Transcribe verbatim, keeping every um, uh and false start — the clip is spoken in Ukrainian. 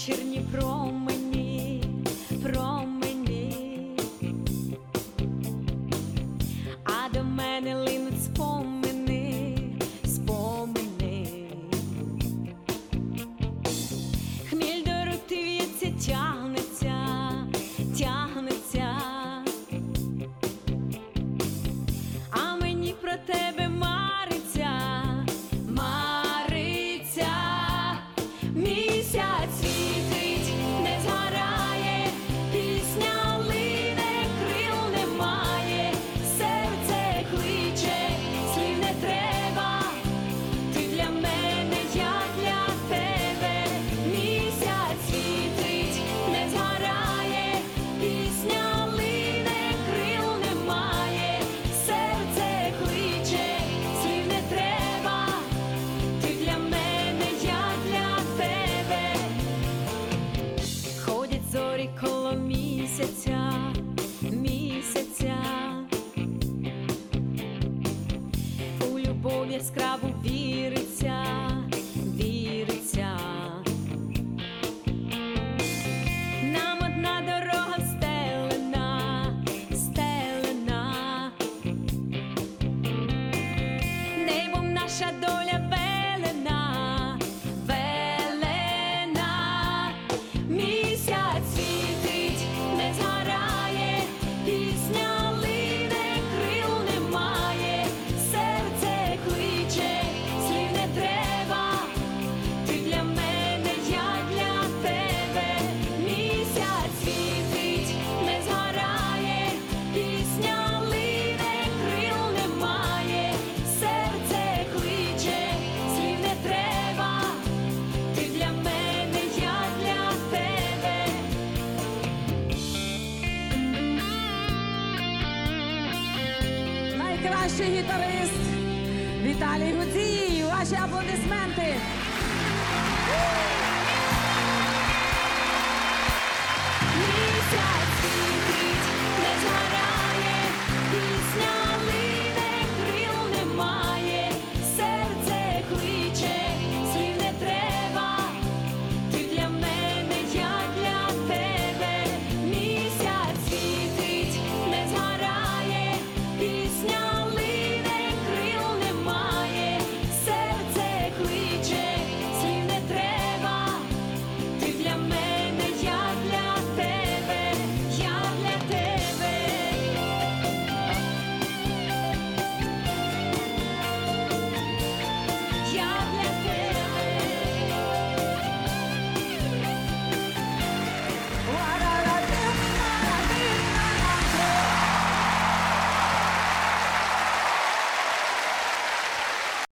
вечірні промені, промені, а до мене линуть спомини, спомини. Хміль до роти в'ється, тягнеться, тягнеться, а мені про тебе мариться, мариться. Місяць світить, не згорає, пісня лине, крил немає, серце кличе, слів не треба, ти для мене, я для тебе. Місяць світить, не згорає, пісня лине, крил немає, серце кличе, слів не треба, ти для мене, я для тебе. Ходять зорі коло місяця, місяця, у любов яскраву віриться, віриться. Нам одна дорога стелена, стелена, небом наша доля велена, велена. Місяць світить, не згорає, пісня лине, крил немає, серце кличе, слів не треба, ти для мене, я для тебе. Місяць світить, не згорає, пісня лине, крил немає, серце кличе, слів не треба, ти для мене, я для тебе. Найкращий гітарист Віталій Гудзій. Ваші аплодисменти.